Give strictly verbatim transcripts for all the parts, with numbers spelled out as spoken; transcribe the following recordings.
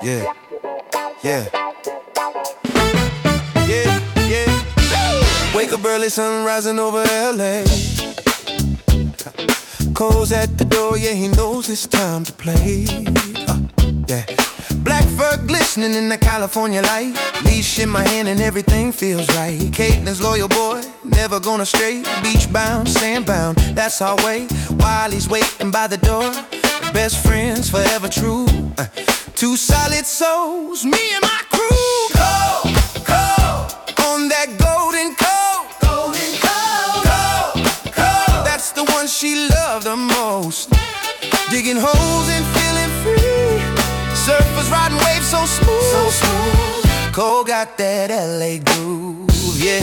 Yeah, yeah, yeah, yeah. Wake up early, sun rising over L A. Cole's at the door, yeah, he knows it's time to play. Uh, yeah. Black fur glistening in the California light. Leash in my hand and everything feels right. Caitlin's loyal boy, never gonna stray. Beach bound, sand bound, that's our way. While he's waiting by the door, best friends forever true. uh, Two solid souls, me and my crew. Cole, Cole, on that golden Cole. Golden Cole, Cole, Cole. That's the one she loved the most. Digging holes and feeling free. Surfers riding waves so smooth, so smooth. Cole got that L A groove, yeah.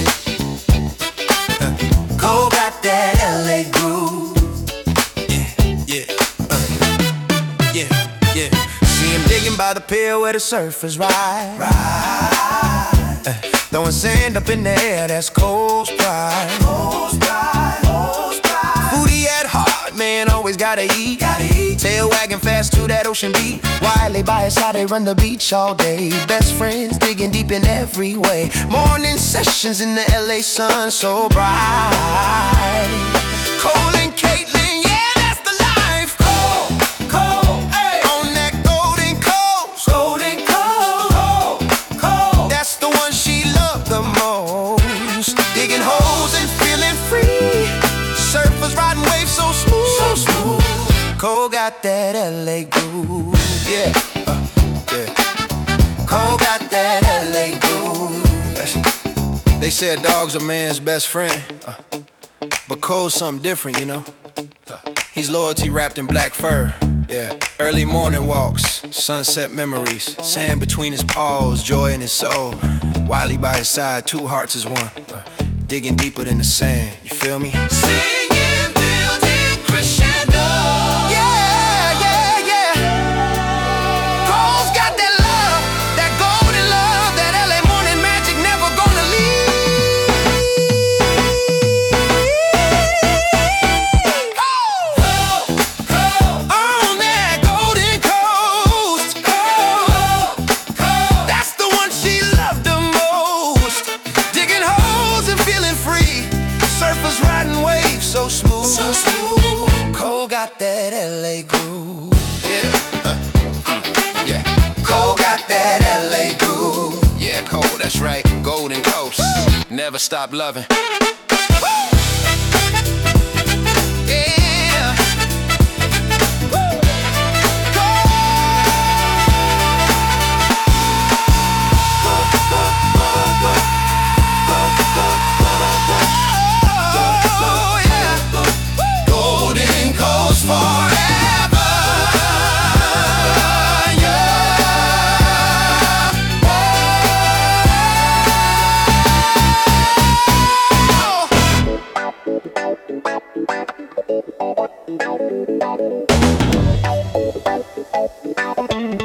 uh, Cole got that L A groove. Yeah, yeah, uh, yeah, yeah. See him digging by the pier where the surfers ride, ride. Uh, throwing sand up in the air, that's Cole's pride. Cole's pride, Cole's pride. Foodie at heart, man, always gotta eat, gotta eat. Tail wagging fast to that ocean beat. Wiley by his side, they run the beach all day. Best friends digging deep in every way. Morning sessions in the L A sun, so bright. Cole and Caitlin, yeah, that's the life. Cole, Cole, hey. On that golden coast. Golden coast, Cole, Cole. That's the one she loved the most. Digging holes and feeling free. Surfers riding waves so smooth, so smooth. Cole got that L A groove, yeah, uh, yeah. Cole got that L A groove. They said a dog's a man's best friend, uh, but Cole's something different, you know. uh, He's loyalty wrapped in black fur, yeah. Early morning walks, sunset memories. Sand between his paws, joy in his soul. Wiley by his side, two hearts as one. uh, Digging deeper than the sand, you feel me? Singing, building, crescendo. So smooth, so smooth. Cole got that L A groove, yeah, uh, mm, yeah. Cole got that L A groove, yeah. Cole, that's right. Golden Coast, never stop loving. Thank you.